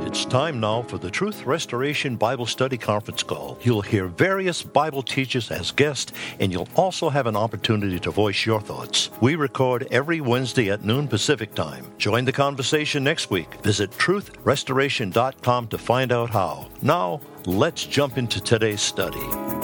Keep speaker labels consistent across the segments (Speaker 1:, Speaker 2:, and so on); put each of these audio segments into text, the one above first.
Speaker 1: It's time now for the Truth Restoration Bible Study Conference Call. You'll hear various Bible teachers as guests, and you'll also have an opportunity to voice your thoughts. We record every Wednesday at noon Pacific Time. Join the conversation next week. Visit truthrestoration.com to find out how. Now, let's jump into today's study.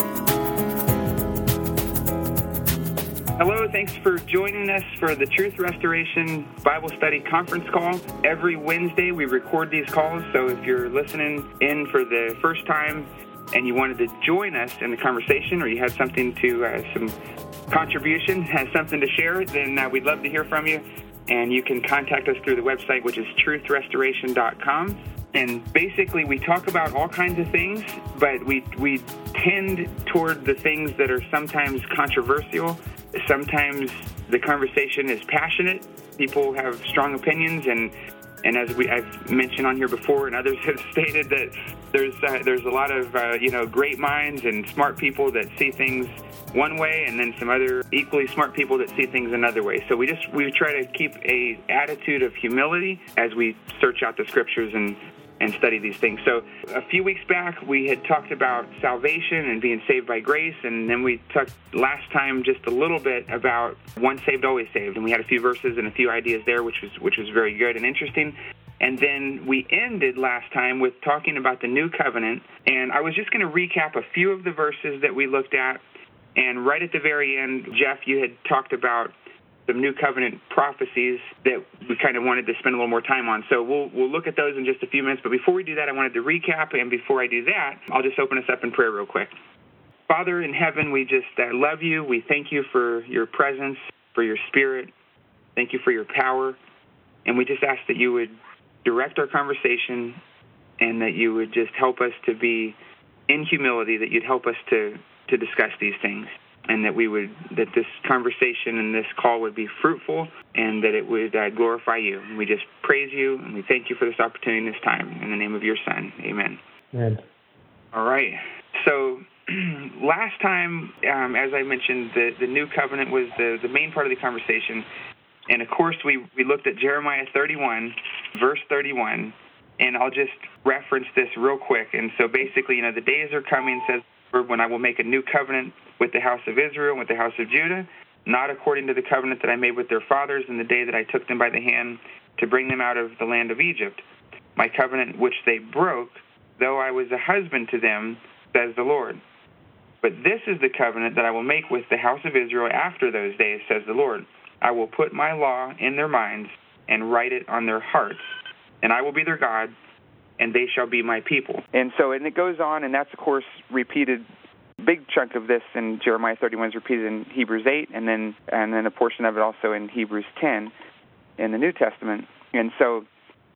Speaker 2: Hello, thanks for joining us for the Truth Restoration Bible Study Conference Call. Every Wednesday we record these calls, so if you're listening in for the first time and you wanted to join us in the conversation, or you had something to, some contribution, has something to share, then we'd love to hear from you. And you can contact us through the website, which is truthrestoration.com. And basically, we talk about all kinds of things, but we tend toward the things that are sometimes controversial. Sometimes the conversation is passionate. People have strong opinions, and as I've mentioned on here before, and others have stated that there's a lot of great minds and smart people that see things one way, and then some other equally smart people that see things another way. So we try to keep a attitude of humility as we search out the scriptures and study these things. So a few weeks back, we had talked about salvation and being saved by grace, and then we talked last time just a little bit about once saved, always saved, and we had a few verses and a few ideas there, which was very good and interesting. And then we ended last time with talking about the new covenant, and I was just going to recap a few of the verses that we looked at, and right at the very end, Jeff, you had talked about some new covenant prophecies that we kind of wanted to spend a little more time on. So we'll look at those in just a few minutes. But before we do that, I wanted to recap. And before I do that, I'll just open us up in prayer real quick. Father in heaven, we just love you. We thank you for your presence, for your spirit. Thank you for your power. And we just ask that you would direct our conversation and that you would just help us to be in humility, that you'd help us to discuss these things. And that this conversation and this call would be fruitful, and that it would glorify you. And we just praise you, and we thank you for this opportunity and this time. In the name of your Son, amen.
Speaker 3: Amen.
Speaker 2: All right. So last time, as I mentioned, the new covenant was the main part of the conversation. And, of course, we looked at Jeremiah 31, verse 31. And I'll just reference this real quick. And so basically, the days are coming, says, when I will make a new covenant with the house of Israel and with the house of Judah, not according to the covenant that I made with their fathers in the day that I took them by the hand to bring them out of the land of Egypt. My covenant which they broke, though I was a husband to them, says the Lord. But this is the covenant that I will make with the house of Israel after those days, says the Lord. I will put my law in their minds and write it on their hearts, and I will be their God, and they shall be my people. And it goes on, and that's, of course, repeated. Big chunk of this in Jeremiah 31 is repeated in Hebrews 8, and then a portion of it also in Hebrews 10 in the New Testament. And so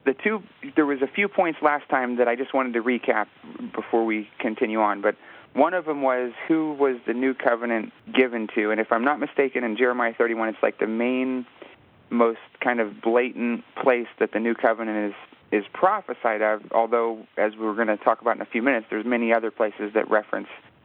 Speaker 2: there was a few points last time that I just wanted to recap before we continue on. But one of them was, who was the new covenant given to? And if I'm not mistaken, in Jeremiah 31, it's like the main, most kind of blatant place that the new covenant is prophesied of, although, as we're going to talk about in a few minutes, there's many other places that reference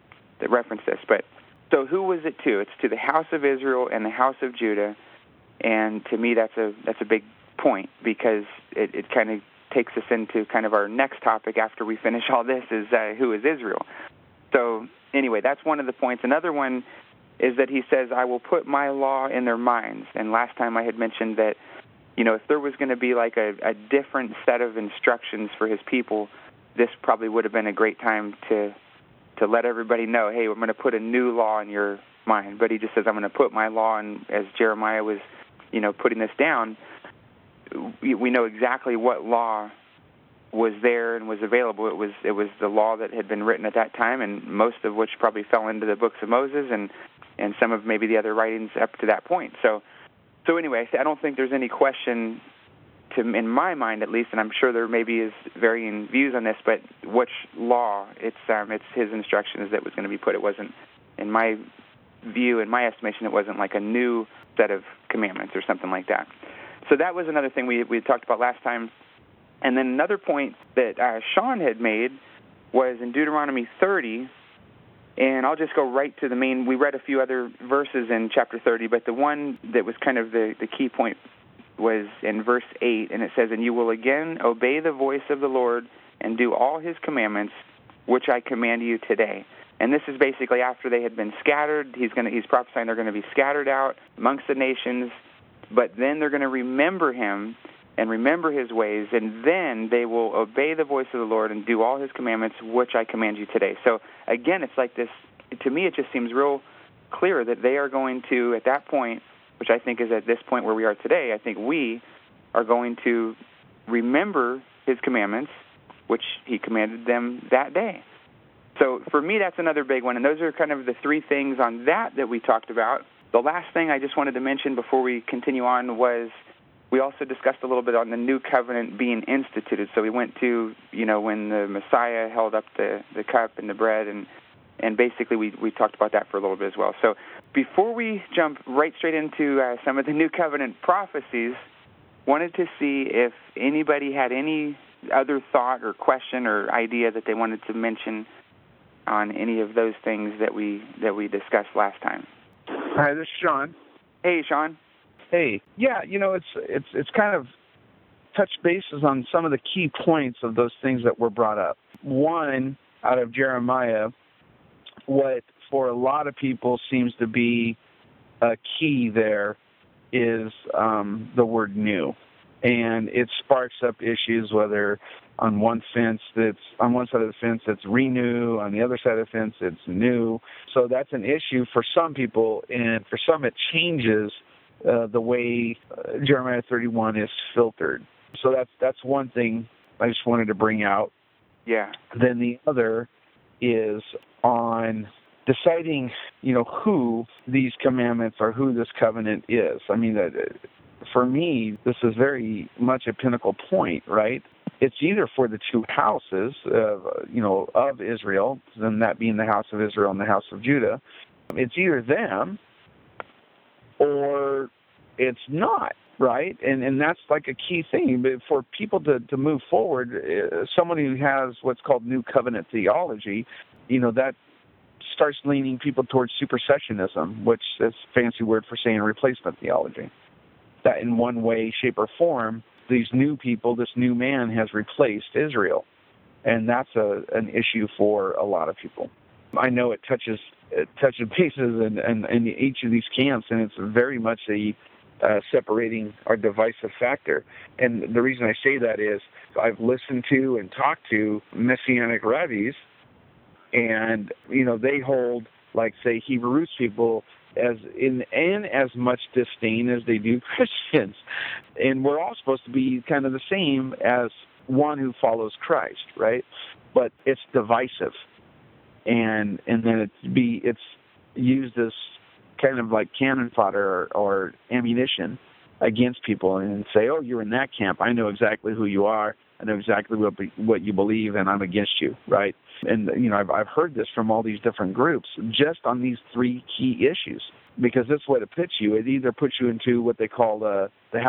Speaker 2: this. But so who was it to? It's to the house of Israel and the house of Judah, and to me that's a big point, because it kind of takes us into kind of our next topic after we finish all this, is who is Israel. So anyway, that's one of the points. Another one is that he says, I will put my law in their minds. And last time I had mentioned that, if there was going to be like a different set of instructions for his people, this probably would have been a great time to let everybody know, hey, we're going to put a new law in your mind. But he just says, I'm going to put my law in. As Jeremiah was, putting this down, we know exactly what law was there and was available. It was the law that had been written at that time, and most of which probably fell into the books of Moses and some of maybe the other writings up to that point. So anyway, I don't think there's any question in my mind at least, and I'm sure there maybe is varying views on this, but which law, it's his instructions that was going to be put. It wasn't, in my view, in my estimation, it wasn't like a new set of commandments or something like that. So that was another thing we talked about last time. And then another point that Sean had made was in Deuteronomy 30, and I'll just go right to the main. We read a few other verses in chapter 30, but the one that was kind of the key point was in verse 8, and it says, "And you will again obey the voice of the Lord and do all his commandments, which I command you today." And this is basically after they had been scattered. He's prophesying they're going to be scattered out amongst the nations, but then they're going to remember him and remember his ways, and then they will obey the voice of the Lord and do all his commandments, which I command you today. So again, it's like this, to me it just seems real clear that they are going to, at that point, which I think is at this point where we are today, I think we are going to remember his commandments, which he commanded them that day. So for me, that's another big one, and those are kind of the three things on that we talked about. The last thing I just wanted to mention before we continue on was we also discussed a little bit on the new covenant being instituted. So we went to, when the Messiah held up the cup and the bread, and basically we talked about that for a little bit as well. So before we jump right straight into some of the new covenant prophecies, wanted to see if anybody had any other thought or question or idea that they wanted to mention on any of those things that we discussed last time.
Speaker 3: Hi, this is Sean.
Speaker 2: Hey, Sean.
Speaker 3: Hey, yeah, it's kind of touch bases on some of the key points of those things that were brought up. One, out of Jeremiah, what for a lot of people seems to be a key there is the word new. And it sparks up issues, whether on one side of the fence it's renew, on the other side of the fence it's new. So that's an issue for some people, and for some it changes the way Jeremiah 31 is filtered. So that's one thing I just wanted to bring out.
Speaker 2: Yeah.
Speaker 3: Then the other is on deciding, who these commandments or who this covenant is. I mean, for me, this is very much a pinnacle point, right? It's either for the two houses, of Israel, then that being the house of Israel and the house of Judah. It's either them or it's not, right? And that's like a key thing. But for people to move forward, someone who has what's called New Covenant theology, that starts leaning people towards supersessionism, which is a fancy word for saying replacement theology. That in one way, shape, or form, these new people, this new man has replaced Israel. And that's an issue for a lot of people. I know it touches bases in each of these camps, and it's very much a separating or divisive factor. And the reason I say that is I've listened to and talked to Messianic rabbis, and they hold, like, say, Hebrew roots people as much disdain as they do Christians. And we're all supposed to be kind of the same as one who follows Christ, right? But it's divisive. And then it's used as kind of like cannon fodder or ammunition against people, and say, "Oh, you're in that camp. I know exactly who you are. I know exactly what you believe, and I'm against you," right? And I've heard this from all these different groups just on these three key issues, because that's what it puts you. It either puts you into what they call the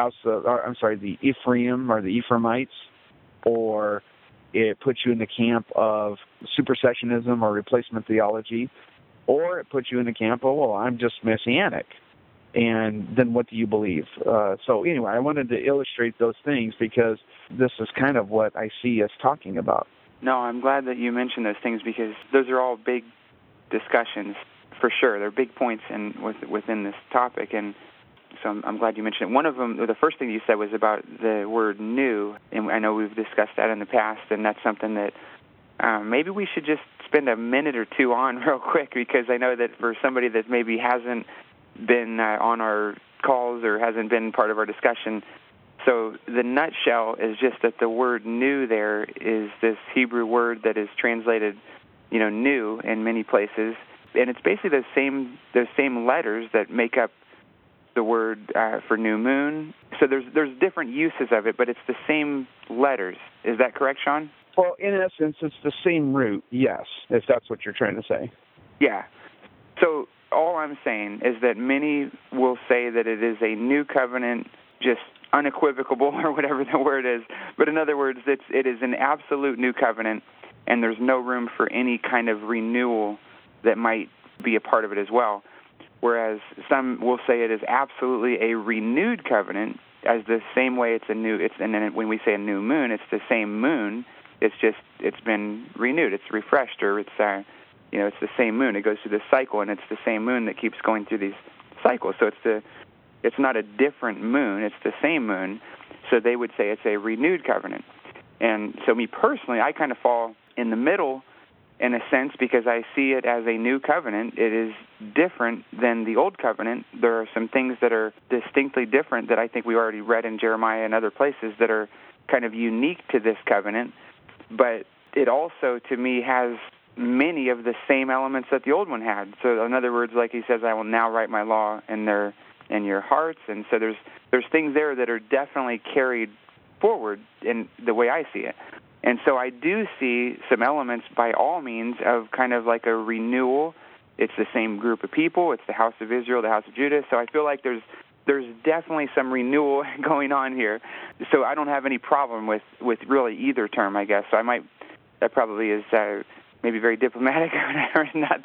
Speaker 3: Ephraim or the Ephraimites, or it puts you in the camp of supersessionism or replacement theology, or it puts you in the camp of, well, I'm just Messianic. And then what do you believe? So anyway, I wanted to illustrate those things because this is kind of what I see us talking about.
Speaker 2: No, I'm glad that you mentioned those things, because those are all big discussions for sure. They're big points within this topic, and so I'm glad you mentioned it. One of them, the first thing you said was about the word new, and I know we've discussed that in the past, and that's something that maybe we should just spend a minute or two on real quick, because I know that for somebody that maybe hasn't been on our calls or hasn't been part of our discussion, so the nutshell is just that the word new there is this Hebrew word that is translated, new in many places, and it's basically those same letters that make up the word for new moon. So there's different uses of it, but it's the same letters. Is that correct, Sean?
Speaker 3: Well, in essence, it's the same root, yes, if that's what you're trying to say.
Speaker 2: Yeah. So all I'm saying is that many will say that it is a new covenant, just unequivocal or whatever the word is. But in other words, it is an absolute new covenant, and there's no room for any kind of renewal that might be a part of it as well.
Speaker 4: whereas some will say it is absolutely a renewed covenant, as the same way and then when we say a new moon, it's the same moon. It's been renewed. It's refreshed, or it's the same moon. It goes through this cycle, and it's the same moon that keeps going through these cycles. So it's not a different moon. It's the same moon. So they would say it's a renewed covenant. And so me personally, I kind of fall in the middle in a sense, because I see it as a new covenant. It is different than the old covenant. There are some things that are distinctly different that I think we already read in Jeremiah and other places that are kind of unique to this covenant. But it also, to me, has many of the same elements that the old one had. So in other words, like he says, I will now write my law in your hearts. And so there's things there that are definitely carried forward in the way I see it. And so I do see some elements, by all means, of kind of like a renewal. It's the same group of people. It's the house of Israel, the house of Judah. So I feel like there's definitely some renewal going on here. So I don't have any problem with really either term, I guess. So that probably is maybe very diplomatic not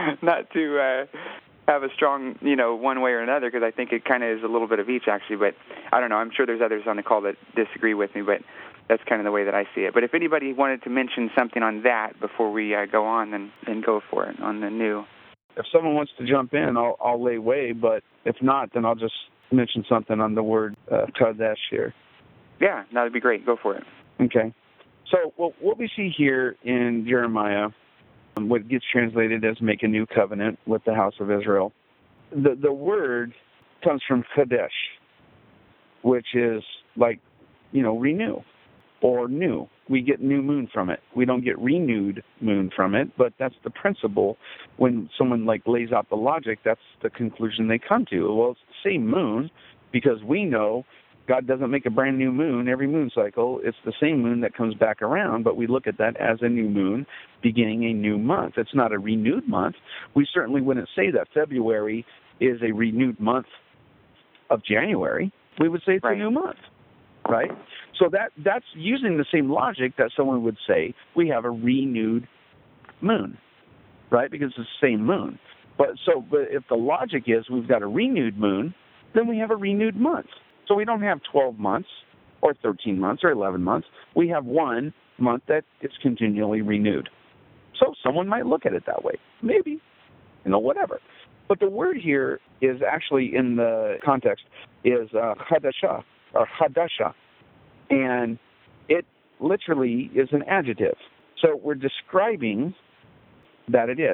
Speaker 4: to have a strong, one way or another, because I think it kind of is a little bit of each, actually. But I don't know. I'm sure there's others on the call that disagree with me, but that's kind of the way that I see it. But if anybody wanted to mention something on that before we go on, then go for it on the new.
Speaker 3: If someone wants to jump in, I'll lay way, but if not, then I'll just mention something on the word Kadesh here.
Speaker 4: Yeah, that would be great. Go for it.
Speaker 3: Okay. So what we see here in Jeremiah, what gets translated as make a new covenant with the house of Israel, the word comes from Kadesh, which is like, renew or new. We get new moon from it. We don't get renewed moon from it, but that's the principle. When someone lays out the logic, that's the conclusion they come to. Well, it's the same moon, because we know God doesn't make a brand new moon every moon cycle. It's the same moon that comes back around, but we look at that as a new moon beginning a new month. It's not a renewed month. We certainly wouldn't say that February is a renewed month of January. We would say it's a new month, right? So that's using the same logic that someone would say we have a renewed moon, right? Because it's the same moon. But if the logic is we've got a renewed moon, then we have a renewed month. So we don't have 12 months or 13 months or 11 months. We have 1 month that is continually renewed. So someone might look at it that way. Maybe, whatever. But the word here is actually, in the context, is Hadashah or Hadasha. And it literally is an adjective. So we're describing that it is.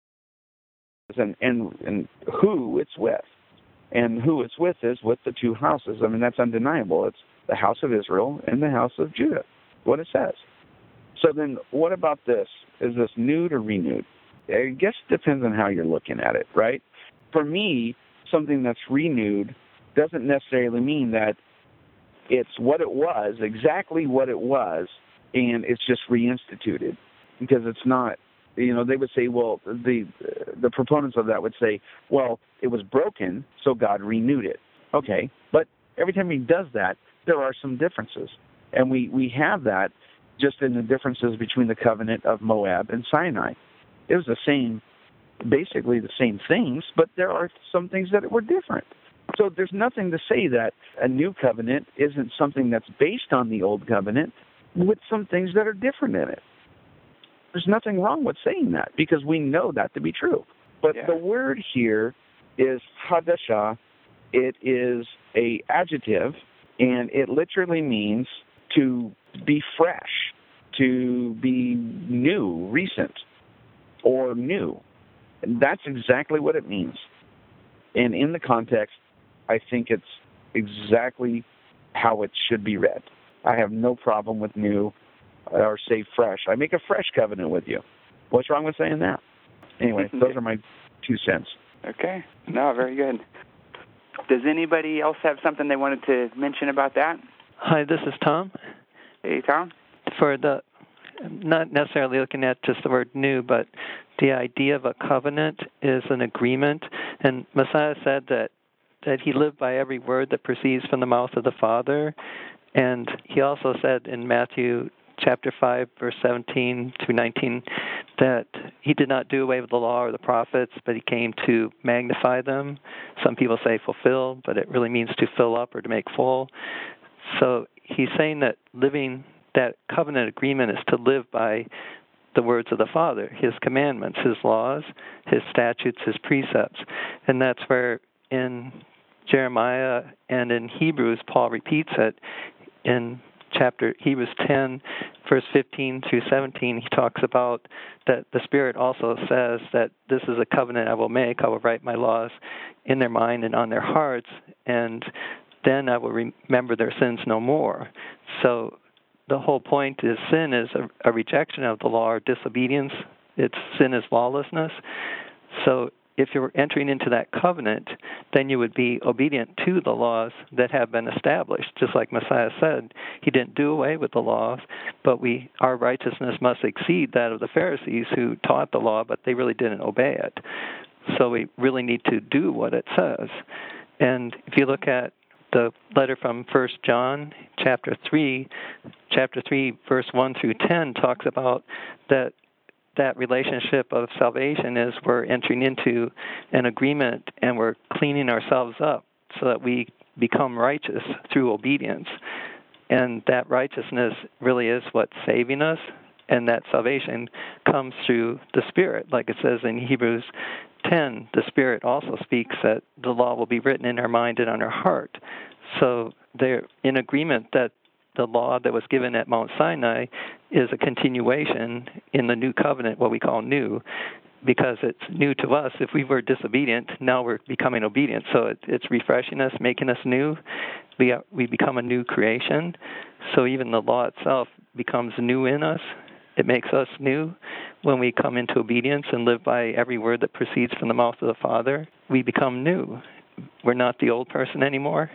Speaker 3: And who it's with. And who it's with is with the two houses. I mean, that's undeniable. It's the house of Israel and the house of Judah, what it says. So then what about this? Is this new or renewed? I guess it depends on how you're looking at it, right? For me, something that's renewed doesn't necessarily mean that it's what it was, exactly what it was, and it's just reinstituted. Because it's not, they would say, well, the proponents of that would say, well, it was broken, so God renewed it. Okay, but every time he does that, there are some differences. And we have that just in the differences between the covenant of Moab and Sinai. It was basically the same things, but there are some things that were different. So there's nothing to say that a new covenant isn't something that's based on the old covenant with some things that are different in it. There's nothing wrong with saying that, because we know that to be true. But the word here is Hadashah. It is a adjective, and it literally means to be fresh, to be new, recent, or new. And that's exactly what it means. And in the context, I think it's exactly how it should be read. I have no problem with new or say fresh. I make a fresh covenant with you. What's wrong with saying that? Anyway, those are my 2 cents.
Speaker 4: Okay. No, very good. Does anybody else have something they wanted to mention about that?
Speaker 5: Hi, this is Tom.
Speaker 4: Hey, Tom.
Speaker 5: Not necessarily looking at just the word new, but the idea of a covenant is an agreement. And Messiah said that he lived by every word that proceeds from the mouth of the Father. And he also said in Matthew chapter 5, verse 17 through 19, that he did not do away with the law or the prophets, but he came to magnify them. Some people say fulfill, but it really means to fill up or to make full. So he's saying that living that covenant agreement is to live by the words of the Father, his commandments, his laws, his statutes, his precepts. And that's where in Jeremiah and in Hebrews, Paul repeats it. In chapter Hebrews 10, verse 15 through 17, he talks about that the Spirit also says that this is a covenant I will make. I will write my laws in their mind and on their hearts, and then I will remember their sins no more. So the whole point is sin is a rejection of the law or disobedience. Sin is lawlessness. So if you're entering into that covenant, then you would be obedient to the laws that have been established. Just like Messiah said, he didn't do away with the laws, but our righteousness must exceed that of the Pharisees who taught the law, but they really didn't obey it. So we really need to do what it says. And if you look at the letter from 1 John, chapter 3, verse 1 through 10, talks about that relationship of salvation is we're entering into an agreement and we're cleaning ourselves up so that we become righteous through obedience. And that righteousness really is what's saving us, and that salvation comes through the Spirit. Like it says in Hebrews 10, the Spirit also speaks that the law will be written in our mind and on our heart. So they're in agreement that the law that was given at Mount Sinai is a continuation in the new covenant, what we call new, because it's new to us. If we were disobedient, now we're becoming obedient. So it's refreshing us, making us new. We become a new creation. So even the law itself becomes new in us. It makes us new when we come into obedience and live by every word that proceeds from the mouth of the Father. We become new. We're not the old person anymore.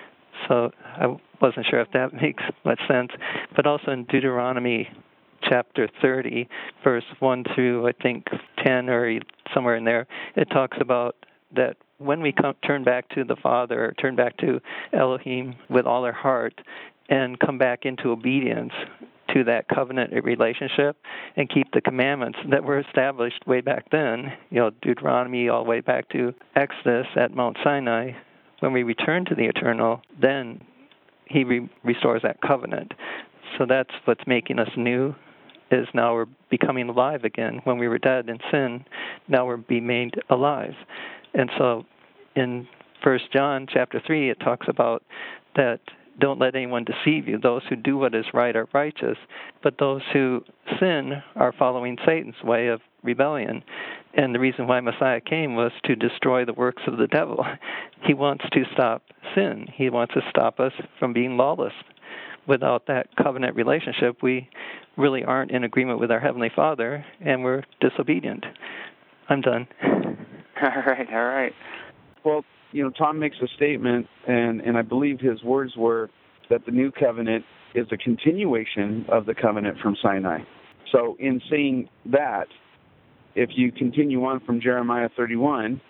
Speaker 5: So I wasn't sure if that makes much sense. But also in Deuteronomy chapter 30, verse 1 through, I think, 10 or somewhere in there, it talks about that when we turn back to the Father, or turn back to Elohim with all our heart, and come back into obedience to that covenant relationship and keep the commandments that were established way back then, Deuteronomy all the way back to Exodus at Mount Sinai. When we return to the eternal, then he restores that covenant. So that's what's making us new, is now we're becoming alive again. When we were dead in sin, now we're being made alive. And so in 1 John chapter 3, it talks about that don't let anyone deceive you. Those who do what is right are righteous, but those who sin are following Satan's way of rebellion. And the reason why Messiah came was to destroy the works of the devil. He wants to stop sin. He wants to stop us from being lawless. Without that covenant relationship, we really aren't in agreement with our Heavenly Father, and we're disobedient. I'm done.
Speaker 4: All right.
Speaker 3: Well, Tom makes a statement, and I believe his words were that the new covenant is a continuation of the covenant from Sinai. So in saying that, if you continue on from Jeremiah 31,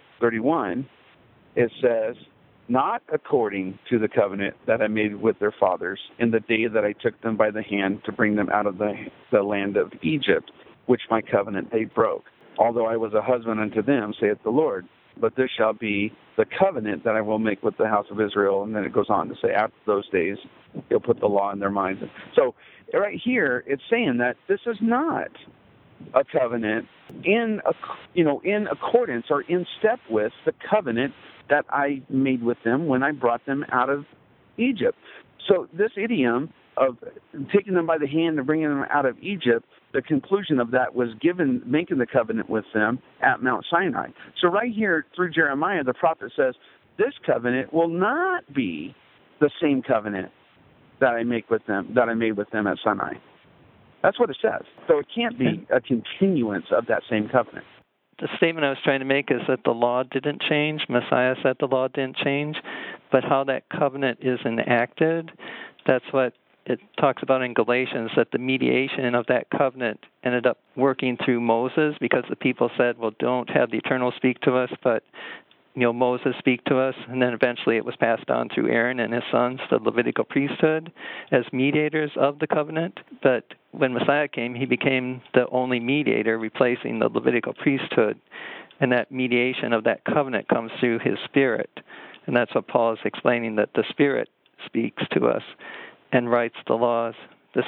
Speaker 3: it says, not according to the covenant that I made with their fathers in the day that I took them by the hand to bring them out of the land of Egypt, which my covenant they broke. Although I was a husband unto them, saith the Lord. But this shall be the covenant that I will make with the house of Israel. And then it goes on to say, after those days, he'll put the law in their minds. So right here, it's saying that this is not a covenant in accordance or in step with the covenant that I made with them when I brought them out of Egypt. So this idiom of taking them by the hand and bringing them out of Egypt, the conclusion of that was making the covenant with them at Mount Sinai. So right here through Jeremiah, the prophet says, this covenant will not be the same covenant that I made with them at Sinai. That's what it says. So it can't be a continuance of that same covenant.
Speaker 5: The statement I was trying to make is that the law didn't change. Messiah said the law didn't change. But how that covenant is enacted, that's what it talks about in Galatians, that the mediation of that covenant ended up working through Moses, because the people said, well, don't have the Eternal speak to us, but Moses speak to us. And then eventually it was passed on through Aaron and his sons, the Levitical priesthood, as mediators of the covenant. But when Messiah came, he became the only mediator, replacing the Levitical priesthood. And that mediation of that covenant comes through his Spirit. And that's what Paul is explaining, that the Spirit speaks to us and writes the laws, the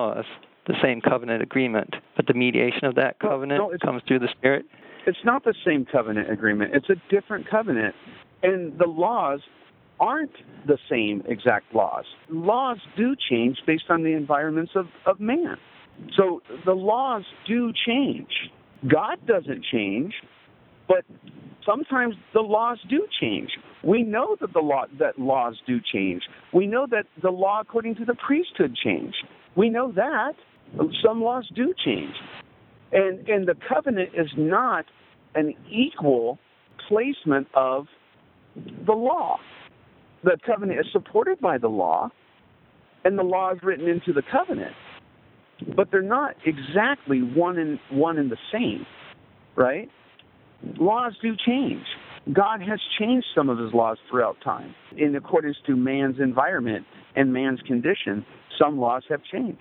Speaker 5: same covenant agreement. But the mediation of that covenant comes through the Spirit.
Speaker 3: It's not the same covenant agreement. It's a different covenant. And the laws aren't the same exact laws. Laws do change based on the environments of man. So the laws do change. God doesn't change, but sometimes the laws do change. We know that laws do change. We know that the law according to the priesthood changed. We know that some laws do change. And the covenant is not an equal placement of the law. The covenant is supported by the law, and the law is written into the covenant. But they're not exactly one and the same, right? Laws do change. God has changed some of his laws throughout time. In accordance to man's environment and man's condition, some laws have changed.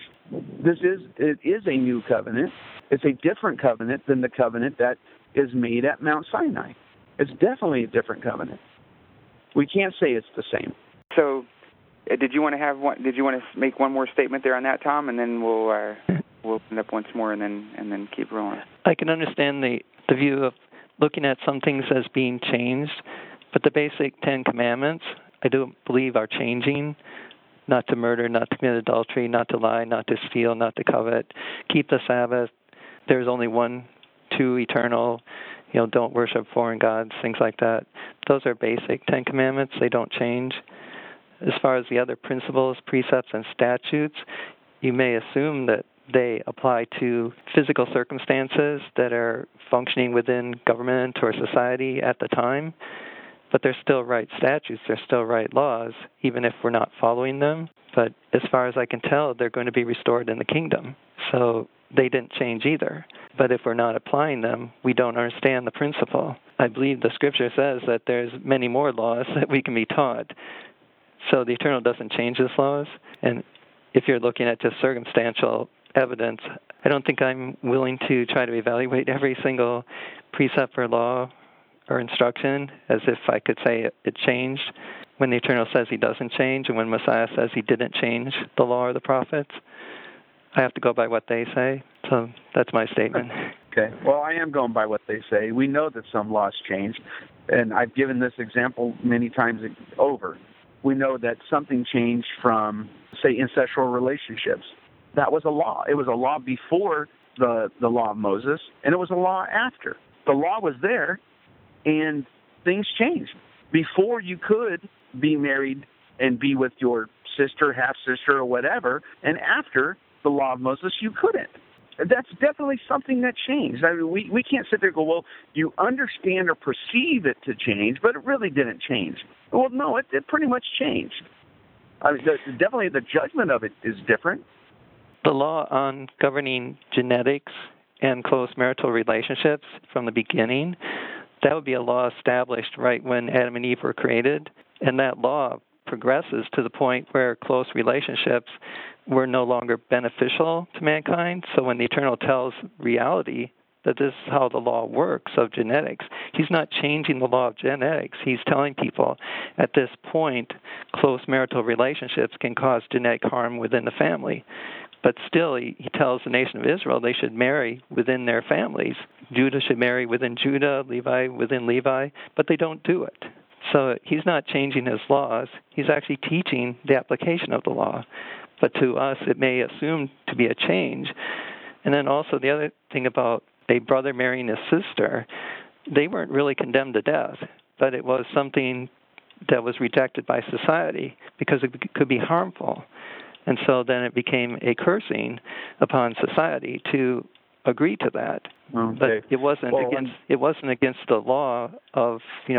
Speaker 3: It is a new covenant. It's a different covenant than the covenant that is made at Mount Sinai. It's definitely a different covenant. We can't say it's the same.
Speaker 4: So, did you want to make one more statement there on that, Tom, and then we'll open up once more and then keep rolling.
Speaker 5: I can understand the view of looking at some things as being changed, but the basic 10 Commandments, I do believe, are changing. Not to murder, not to commit adultery, not to lie, not to steal, not to covet, keep the Sabbath. There's only one, two eternal, don't worship foreign gods, things like that. Those are basic 10 Commandments. They don't change. As far as the other principles, precepts, and statutes, you may assume that they apply to physical circumstances that are functioning within government or society at the time, but they're still right statutes, they're still right laws, even if we're not following them. But as far as I can tell, they're going to be restored in the kingdom. So they didn't change either. But if we're not applying them, we don't understand the principle. I believe the Scripture says that there's many more laws that we can be taught. So the Eternal doesn't change his laws. And if you're looking at just circumstantial evidence, I don't think I'm willing to try to evaluate every single precept or law or instruction as if I could say it changed when the Eternal says he doesn't change and when Messiah says he didn't change the law or the prophets. I have to go by what they say. So that's my statement.
Speaker 3: Okay. Well, I am going by what they say. We know that some laws change, and I've given this example many times over. We know that something changed from, say, incestual relationships. That was a law. It was a law before the law of Moses, and it was a law after. The law was there, and things changed. Before you could be married and be with your sister, half-sister, or whatever, and after the law of Moses, you couldn't. That's definitely something that changed. I mean, we can't sit there and go, well, you understand or perceive it to change, but it really didn't change. Well, no, it pretty much changed. I mean, definitely the judgment of it is different.
Speaker 5: The law on governing genetics and close marital relationships from the beginning, that would be a law established right when Adam and Eve were created, and that law progresses to the point where close relationships were no longer beneficial to mankind. So when the Eternal tells reality that this is how the law works of genetics, he's not changing the law of genetics. He's telling people at this point close marital relationships can cause genetic harm within the family. But still, he tells the nation of Israel they should marry within their families. Judah should marry within Judah, Levi within Levi, but they don't do it. So he's not changing his laws. He's actually teaching the application of the law. But to us, it may assume to be a change. And then also the other thing about a brother marrying his sister, they weren't really condemned to death, but it was something that was rejected by society because it could be harmful. And so then it became a cursing upon society to agree to that. Okay. But it wasn't against the law of,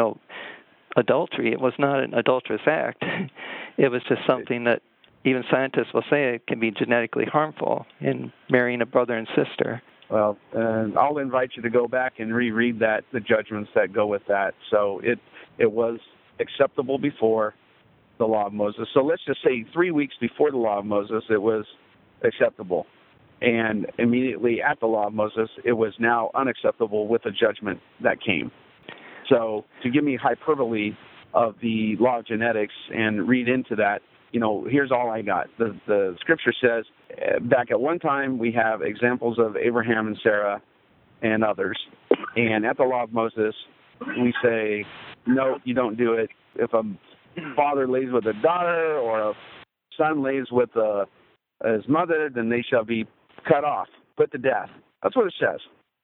Speaker 5: adultery. It was not an adulterous act. It was just something that even scientists will say it can be genetically harmful in marrying a brother and sister.
Speaker 3: Well, I'll invite you to go back and reread the judgments that go with that. So it was acceptable before the law of Moses. So let's just say 3 weeks before the law of Moses, it was acceptable. And immediately at the law of Moses, it was now unacceptable with the judgment that came. So to give me hyperbole of the law of genetics and read into that, here's all I got. The scripture says, back at one time, we have examples of Abraham and Sarah and others. And at the law of Moses, we say, no, you don't do it. If a father lays with a daughter or a son lays with his mother, then they shall be cut off, put to death. That's what it says.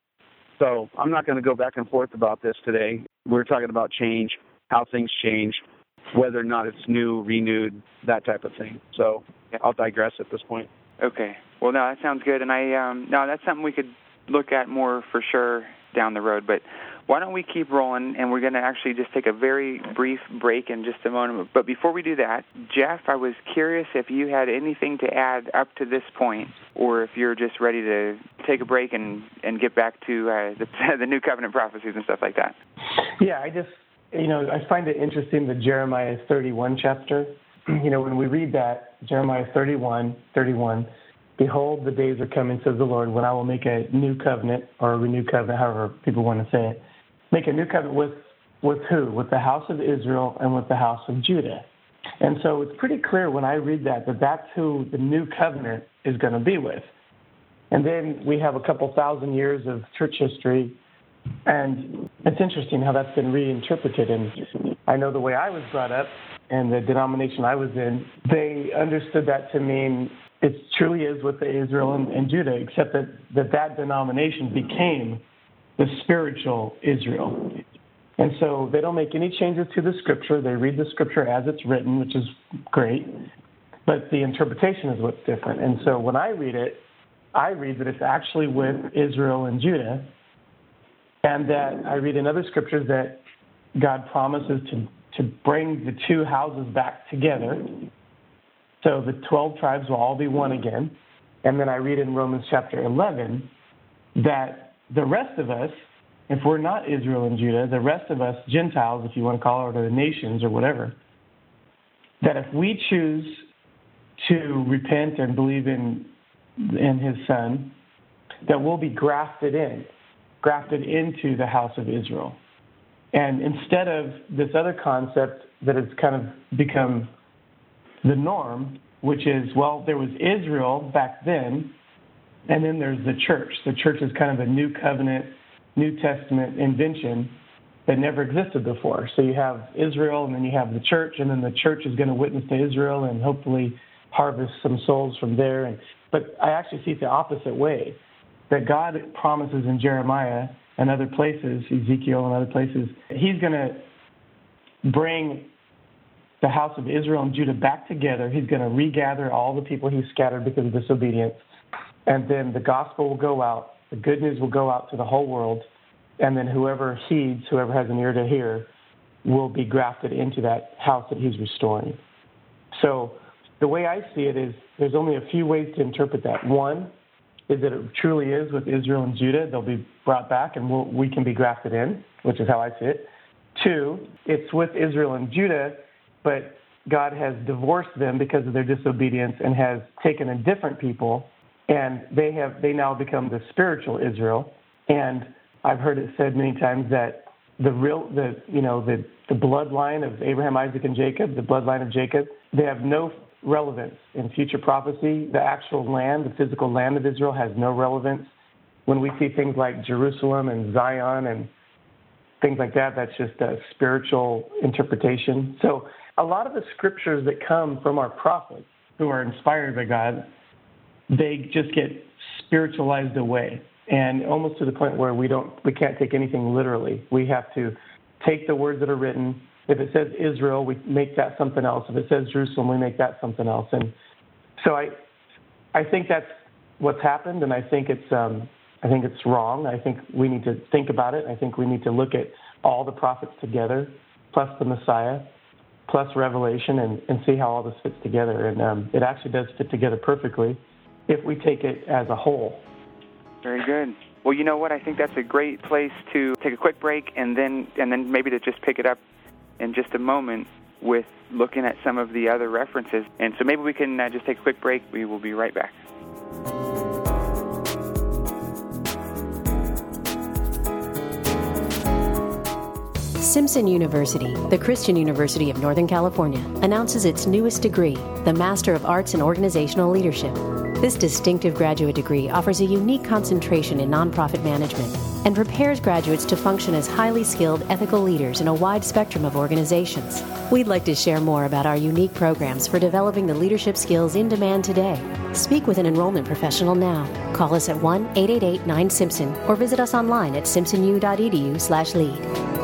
Speaker 3: So I'm not going to go back and forth about this today. We're talking about change, how things change, whether or not it's new, renewed, that type of thing. So I'll digress at this point.
Speaker 4: Okay. Well, no, that sounds good. And that's something we could look at more for sure down the road. But why don't we keep rolling, and we're going to actually just take a very brief break in just a moment. But before we do that, Jeff, I was curious if you had anything to add up to this point, or if you're just ready to take a break and get back to the New Covenant prophecies and stuff like that.
Speaker 6: Yeah, I find it interesting, the Jeremiah 31 chapter. When we read that, Jeremiah 31, behold, the days are coming, says the Lord, when I will make a new covenant, or a renewed covenant, however people want to say it. Make a new covenant with who? With the house of Israel and with the house of Judah. And so it's pretty clear when I read that that's who the new covenant is going to be with. And then we have a couple thousand years of church history, and it's interesting how that's been reinterpreted. And I know the way I was brought up and the denomination I was in, they understood that to mean it truly is with the Israel and Judah, except that denomination became the spiritual Israel. And so they don't make any changes to the Scripture. They read the Scripture as it's written, which is great, but the interpretation is what's different. And so when I read it, I read that it's actually with Israel and Judah, and that I read in other Scriptures that God promises to bring the two houses back together. So the 12 tribes will all be one again. And then I read in Romans chapter 11 that the rest of us, if we're not Israel and Judah, the rest of us, Gentiles, if you want to call it, or the nations or whatever, that if we choose to repent and believe in his Son, that we'll be grafted into the house of Israel. And instead of this other concept that has kind of become the norm, which is, well, there was Israel back then, and then there's the church. The church is kind of a new covenant, New Testament invention that never existed before. So you have Israel, and then you have the church, and then the church is going to witness to Israel and hopefully harvest some souls from there. But I actually see it the opposite way, that God promises in Jeremiah and other places, Ezekiel and other places, he's going to bring the house of Israel and Judah back together. He's going to regather all the people he scattered because of disobedience. And then the gospel will go out, the good news will go out to the whole world, and then whoever heeds, whoever has an ear to hear, will be grafted into that house that he's restoring. So the way I see it is there's only a few ways to interpret that. One is that it truly is with Israel and Judah. They'll be brought back and we can be grafted in, which is how I see it. Two, it's with Israel and Judah, but God has divorced them because of their disobedience and has taken a different people, and they now become the spiritual Israel. And I've heard it said many times that the bloodline of Abraham, Isaac, and Jacob, the bloodline of Jacob, they have no relevance in future prophecy. The actual land, the physical land of Israel, has no relevance. When we see things like Jerusalem and Zion and things like that, that's just a spiritual interpretation. So a lot of the scriptures that come from our prophets who are inspired by God, they just get spiritualized away, and almost to the point where we can't take anything literally. We have to take the words that are written. If it says Israel, we make that something else. If it says Jerusalem, we make that something else. And so I think that's what's happened, and I think it's wrong. I think we need to think about it. I think we need to look at all the prophets together, plus the Messiah, plus Revelation, and see how all this fits together. And it actually does fit together perfectly if we take it as a whole.
Speaker 4: Very good. Well, you know what? I think that's a great place to take a quick break and then maybe to just pick it up in just a moment with looking at some of the other references. And so maybe we can just take a quick break. We will be right back.
Speaker 7: Simpson University, the Christian University of Northern California, announces its newest degree, the Master of Arts in Organizational Leadership. This distinctive graduate degree offers a unique concentration in nonprofit management and prepares graduates to function as highly skilled ethical leaders in a wide spectrum of organizations. We'd like to share more about our unique programs for developing the leadership skills in demand today. Speak with an enrollment professional now. Call us at 1-888-9-SIMPSON or visit us online at simpsonu.edu/lead.